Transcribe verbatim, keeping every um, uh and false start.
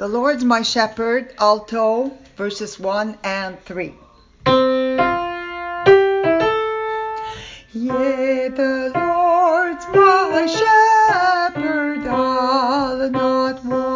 The Lord's my shepherd, alto, verses one and three. Yea, the Lord's my shepherd, I'll not want.